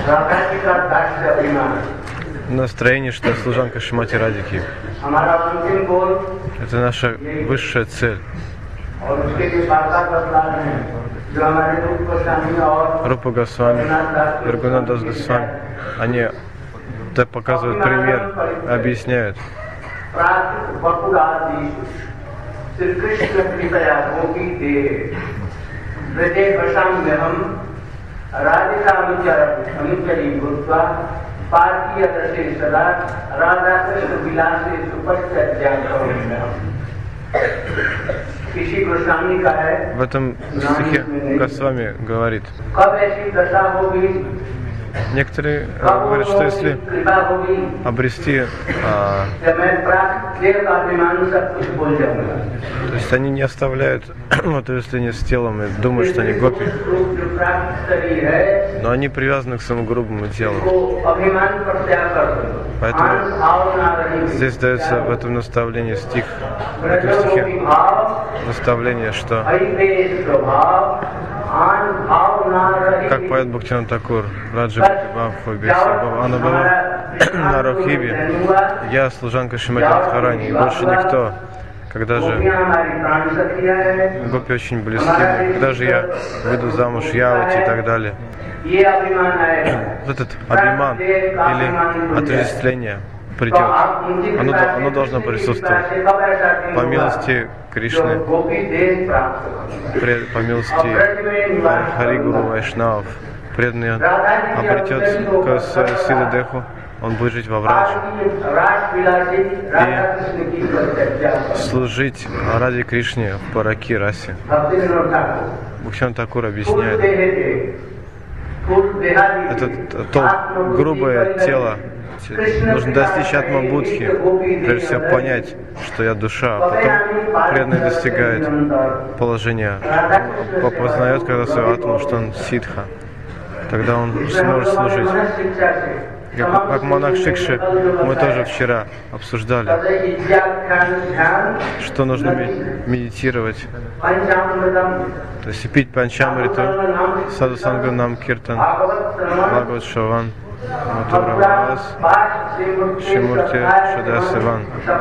настроение, что я служанка Шримати Радхи. Это наша высшая цель. Рупа Госвами, Рагунат Дас Госвами, они показывают пример, объясняют. В этом стихе Госвами говорит, некоторые говорят, что если обрести, то есть они не оставляют отождествление с телом и думают, что они гопи, но они привязаны к своему грубому телу. Поэтому здесь дается в этом наставлении стих, в этом стихе наставление, что как поет Бхактивинода Такур, Раджа Нарахиби, я служанка Шримати Радхарани, и больше никто. Когда же гопи очень близки, когда же я выйду замуж, Явати и так далее. Вот этот абиман или отождествление придет, оно должно присутствовать. По милости Кришны, по милости Хари Гуру Вайшнавов, преданный обретет свою силу Деху, он будет жить во Врадже и служить Ради Кришне в Параки Расе. Бхактивинода Такур объясняет, это то грубое тело, нужно достичь атма-будхи, прежде всего понять, что я душа, а потом преданный достигает положения, познает когда свою атму, что он ситха, тогда он сможет служить. Как монах Шикши, мы тоже вчера обсуждали, что нужно медитировать, то есть пить панчамриту, саду сангу нам киртан, бхагават шаван, матуравас, шимурти шадасиван.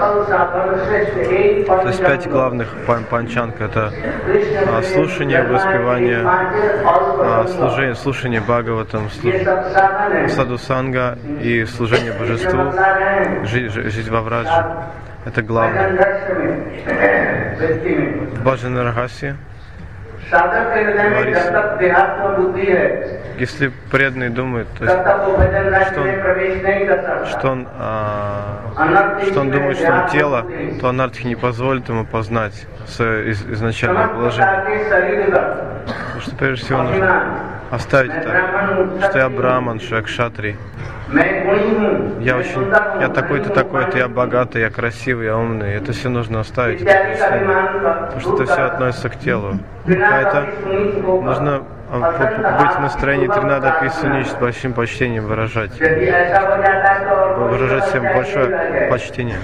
То есть 5 главных панчанг — это слушание, воспевание, слушание Бхагаватам, саду санга и служение божеству, жить во Врадже. Это главное. В Баджана Рагасе говорится, если преданный думает, то есть, что он думает, что он тело, то анартхи не позволит ему познать свое изначальное положение. Потому что прежде всего нужно оставить это, что я браман, что я кшатри. Я такой-то, такой-то, я богатый, я красивый, я умный. Это все нужно оставить, потому что это все относится к телу. Поэтому нужно быть в настроении Тринада Писунич с большим почтением выражать всем большое почтение.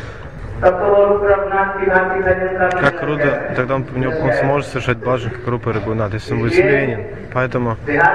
Как Руда, тогда он сможет совершать баджан, как Рупа Рагунат, если он будет смиренен. Поэтому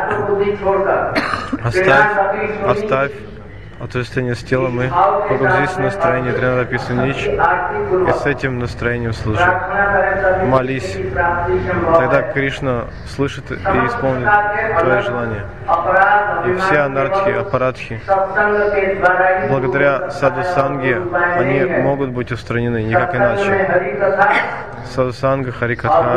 оставь отождествление с телом и погрузись в настроение Тринада Писунич и с этим настроением служи. Молись. Тогда Кришна слышит и исполнит твои желания. И все анартхи, апарадхи, благодаря саду-санге, они могут быть устранены, никак иначе. Саду-санга, Харикатха,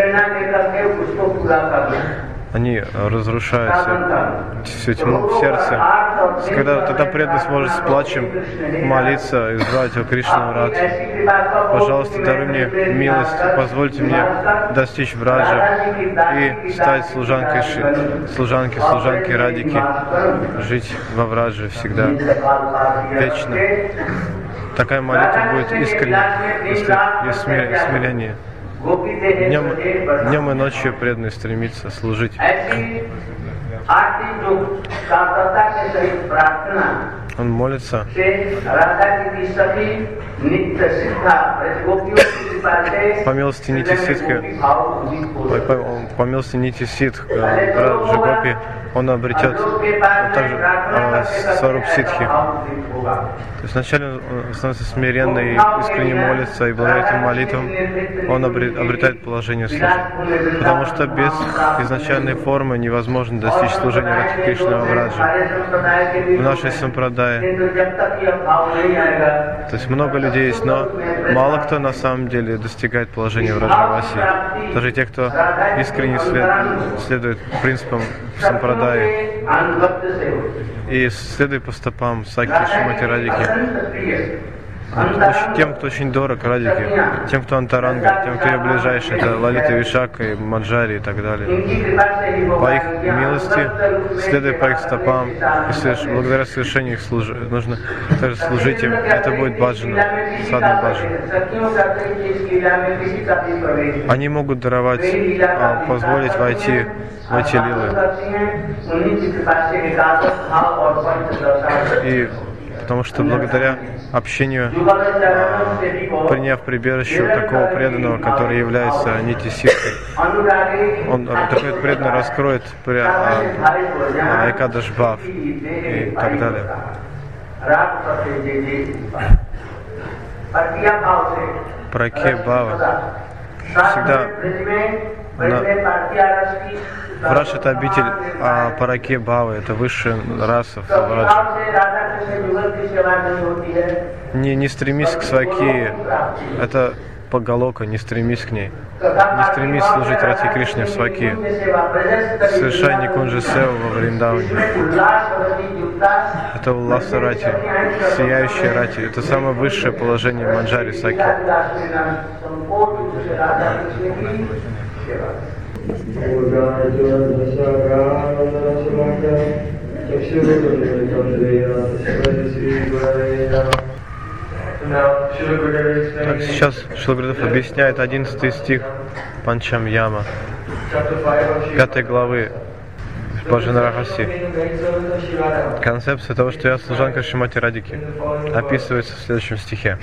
они разрушают всю тьму в сердце. Тогда преданный сможет с плачем молиться и звать о Кришну Радхи. Пожалуйста, даруй мне милость, позвольте мне достичь Враджа и стать служанкой Радхики, жить во Врадже всегда, вечно. Такая молитва будет искренней, если есть смирение. Днем и ночью преданный стремится служить. Он молится по милости Нити Ситхи, Раджа Гопи, он обретет также сваруб ситхи. То есть вначале он становится смиренный, искренне молится, и благодаря этим молитвам он обретает положение служения. Потому что без изначальной формы невозможно достичь служения Радхи Кришны во Враджи. В нашей сампрадае, то есть много людей есть, но мало кто на самом деле достигает положения Враджаваси. Даже те, кто искренне следует принципам сампрадаи и следует по стопам Саки Шримати Радхики. Тем, кто очень дорог Радхике, тем, кто антаранга, тем, кто ее ближайший, это Лалита Вишака и Маджари и так далее. По их милости, следуя по их стопам, и благодаря совершению их нужно также служить им. Это будет баджана, садна баджана. Они могут даровать, позволить войти в эти лилы. И потому что благодаря общению, приняв прибежище у такого преданного, который является нити-ситкой, он такой преданный раскроет Экадаш Бхав и так далее. Пракья Бхава. Всегда Врадж — это обитель, а Паракья Бхава — это высшая раса в Врадже. Не стремись к сваки, это Пагалока, не стремись к ней. Не стремись служить Радхи Кришне в сваки. Совершай Никунджа Севу во Вриндаване. Это Улласа Рати, сияющая Рати. Это самое высшее положение в Манджари Саки. Так, сейчас Шрила Гурудев объясняет 11 стих Панчам Яма, 5 главы Баджана Рахаси. Концепция того, что я служанка Шримати Радхики, описывается в следующем стихе.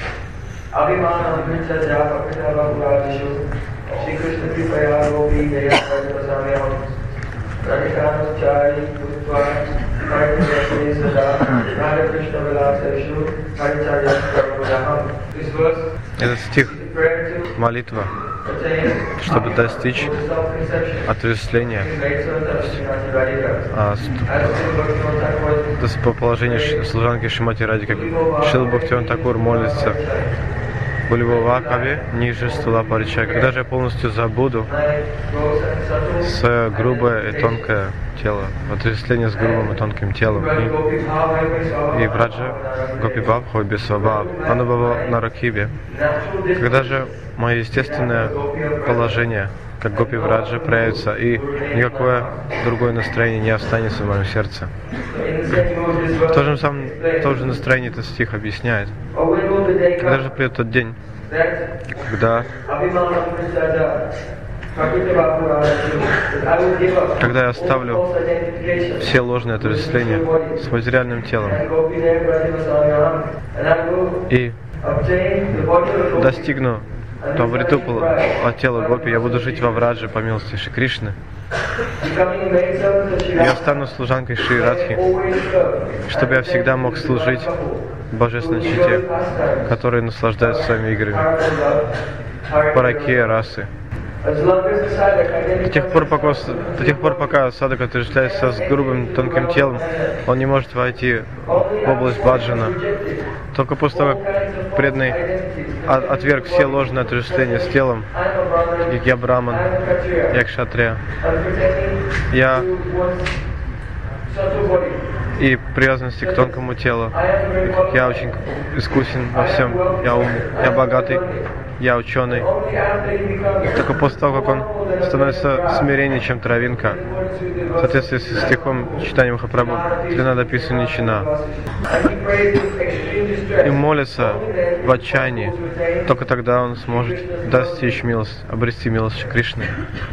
Этот стих — молитва, чтобы достичь ответвления по положению служанки Шримати Радхики, как Шрила Бхактивинода Тхакур молится: Булевавакаве ниже стула парича. Когда же я полностью забуду свое грубое и тонкое тело, ответвление с грубым и тонким телом, и Враджа Гопибав Хобби Свабав Анубава Наракибе. Когда же мое естественное положение, как Гопи Враджа, проявится, и никакое другое настроение не останется в моем сердце. В то же настроение этот стих объясняет. Когда же придет тот день, когда я оставлю все ложные отождествления с материальным телом и достигну обрету тела Гопи, я буду жить во Врадже по милости Шри Кришны. Я стану служанкой Шри Радхи, чтобы я всегда мог служить божественной чите, которые наслаждаются своими играми. Паракия расы. До тех пор, пока садака отождествляется с грубым тонким телом, он не может войти в область баджана. Только после того, как преданный отверг все ложные отождествления с телом, как я браман, я кшатрия, и привязанности к тонкому телу. Я очень искусен во всем. Я умный, я богатый, я ученый. Только после того, как он становится смиреннее, чем травинка, в соответствии с стихом читания Махапрабху, длина дописана ничина, и молится в отчаянии, только тогда он сможет достичь милость, обрести милость Шри Кришны.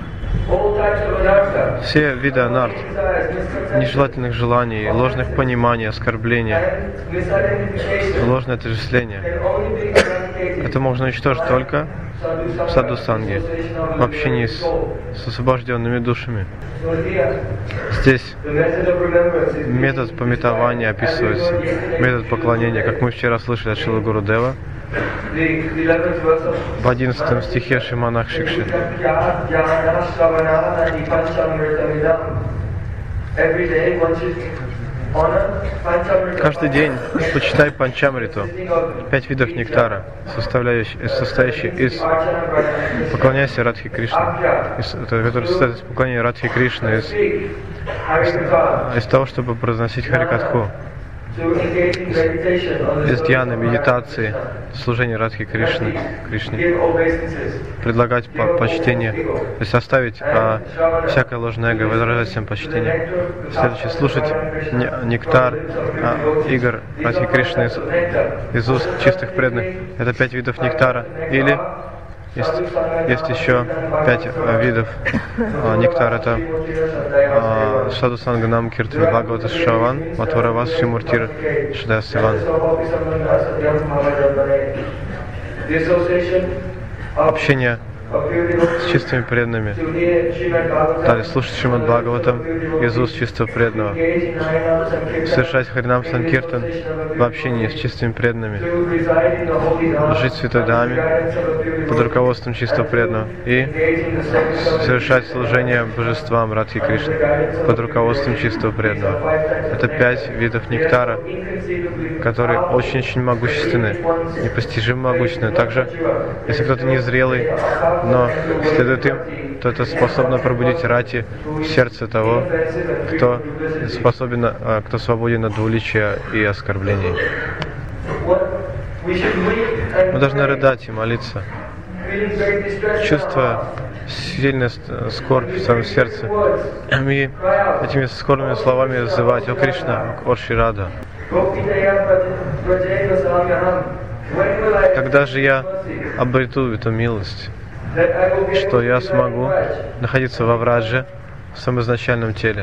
Все виды анарт, нежелательных желаний, ложных пониманий, оскорбления, ложное отождествление Это можно уничтожить только в саду-санге, в общении с освобожденными душами. Здесь метод памятования описывается, метод поклонения, как мы вчера слышали от Шрилы Гурудева. В 11 стихе Шриманах Шикши. Каждый день почитай Панчамриту, 5 видов нектара, состоящий из поклоняйся Радхи Кришне, который состоит из поклонения Радхи Кришне, из того, чтобы произносить Харикатху, из дьяны, медитации, служения Радхи Кришне, предлагать почтение, то есть оставить всякое ложное эго, выражать всем почтение. Следующее, слушать нектар игр Радхи Кришны из уст чистых преданных. Это 5 видов нектара. Или есть еще 5 видов нектара. Это Саду-санга Нам Киртан Бхагавата Шраван, Матваравас Шимуртир Шадая Сиван. Общение с чистыми преданными. Далее слушать Шримад Бхагаватам из уст чистого преданного. Совершать Харинам Санкиртан в общении с чистыми преданными. Жить в Святой Дхаме под руководством чистого преданного. И совершать служение божествам Радхи Кришны под руководством чистого преданного. Это 5 видов нектара, которые очень-очень могущественны, непостижимо могущественны. Также, если кто-то незрелый, но следует им, то это способно пробудить рати в сердце того, кто свободен от двуличия и оскорблений. Мы должны рыдать и молиться, чувствуя сильную скорбь в своем сердце. И этими скорбными словами взывать: «О Кришна, о Шри Рада, когда же я обрету эту милость, что я смогу находиться во Врадже, в своем изначальном теле,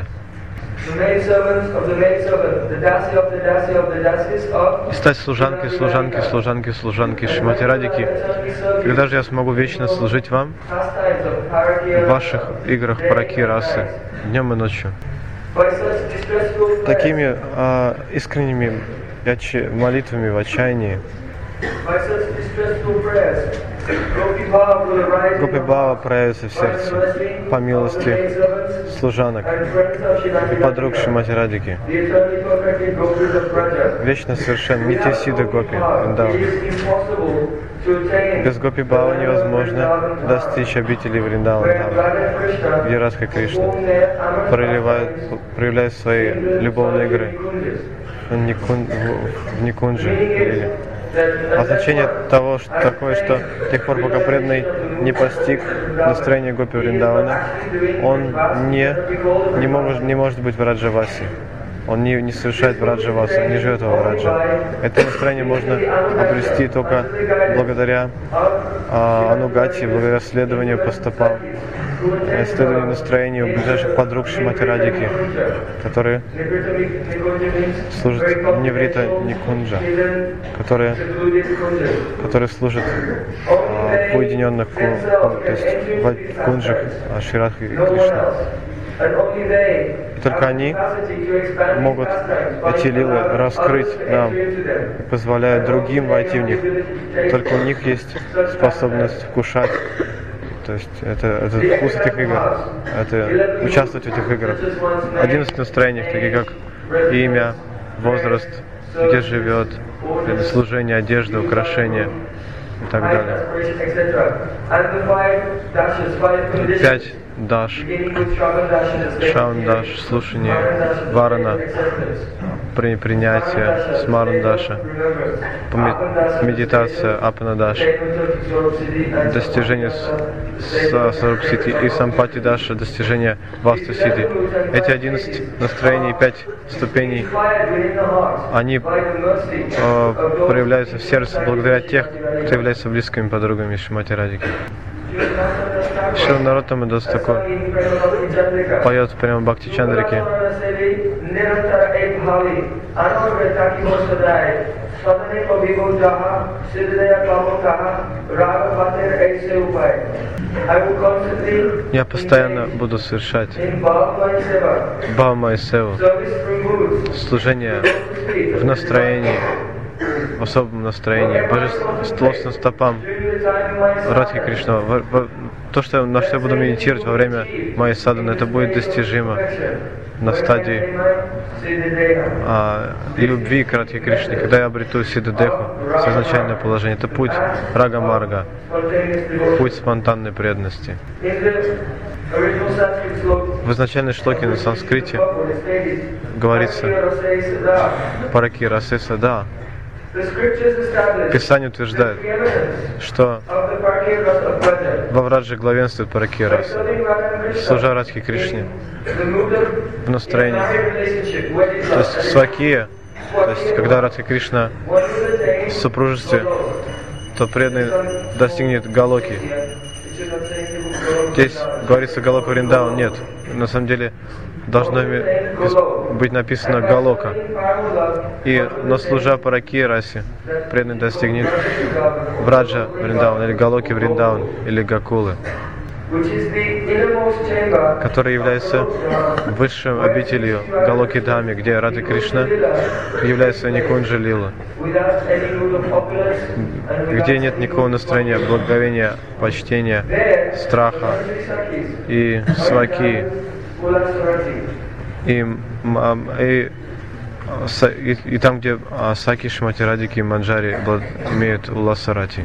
и стать служанкой Шримати Радхики, когда же я смогу вечно служить вам в ваших играх параки расы, днем и ночью». Такими искренними молитвами в отчаянии Гопи Бхава проявится в сердце по милости служанок и подруг Шримати Радхики. Вечно совершен Нитья-Сидха Гопи Вриндавана. Без Гопи Бхава невозможно достичь обители Вриндавана, где Радха Кришна проявляет свои любовные игры в Никунджи. Означение того, что такое, что с тех пор, пока преданный не постиг настроение Гопи Вриндавана, он не может быть в Раджавасе. Он не совершает Враджавасу, не живет во Врадже. Это настроение можно обрести только благодаря анугати, благодаря следованию по стопам, следованию настроению ближайших подруг Шримати Радхики, которые служат Ниврита Никунджа, которые служат в уединенных, то есть в кунджах Шри Радхи Кришны. И только они могут эти лилы раскрыть нам и позволяют другим войти в них. Только у них есть способность вкушать, то есть это вкус этих игр, это участвовать в этих играх. 11 настроениях, такие как имя, возраст, где живет, служение, одежда, украшения и так далее. 5 даш, Шраван даш, слушание, Варана, принятие, Смаран даша, медитация, Апана даша, достижение Сарупсити и Сампати даша, достижение Васту Сити. Эти 11 настроений, 5 ступеней, они проявляются в сердце благодаря тех, кто является близкими подругами Шримати Радхики. Шрила Нароттама Дас Такур поет прямо Бхакти Чандрике: Я постоянно буду совершать Бхава Майя Севу, служение в настроении, в особом настроении, божественным стопам Радхи Кришна. То, на что я буду медитировать во время моей садханы, это будет достижимо на стадии любви к Радхи Кришне, когда я обрету Сиддхадеху, изначальное положение. Это путь Рага Марга, путь спонтанной преданности. В изначальной шлоке на санскрите говорится Параки Расе Сада. Писание утверждает, что во Врадже главенствует Параки Раса, служа Радхи Кришне в настроении. То есть свакия, то есть когда Радхи Кришна в супружестве, то преданный достигнет Галоки. Здесь говорится Галока Вриндаван, нет. На самом деле должно быть написано Галока. Но служа Параки Расе, преданный достигнет Враджа Вриндаван, или Галоки Вриндаван, или Гакулы, который является высшим обителью Галоки Дхами, где Радха Кришна является Никунджа Лила, где нет никакого настроения благоговения, почтения, страха и сваки, и там, где Саки, Шмати, Радики и Манджари имеют Уласарати.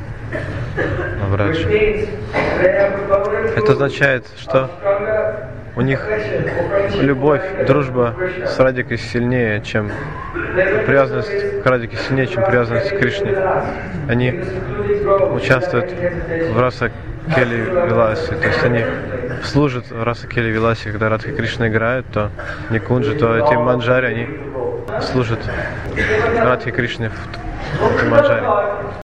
Это означает, что у них любовь, дружба с Радикой сильнее, чем привязанность к Радике сильнее, чем привязанность к Кришне. Они участвуют в Раса Кели Виласе, то есть они служат в Раса Кели Виласе, когда Радха Кришна играют, то Никунджи, то эти Манджари, они служат Радхе Кришне в Манджари.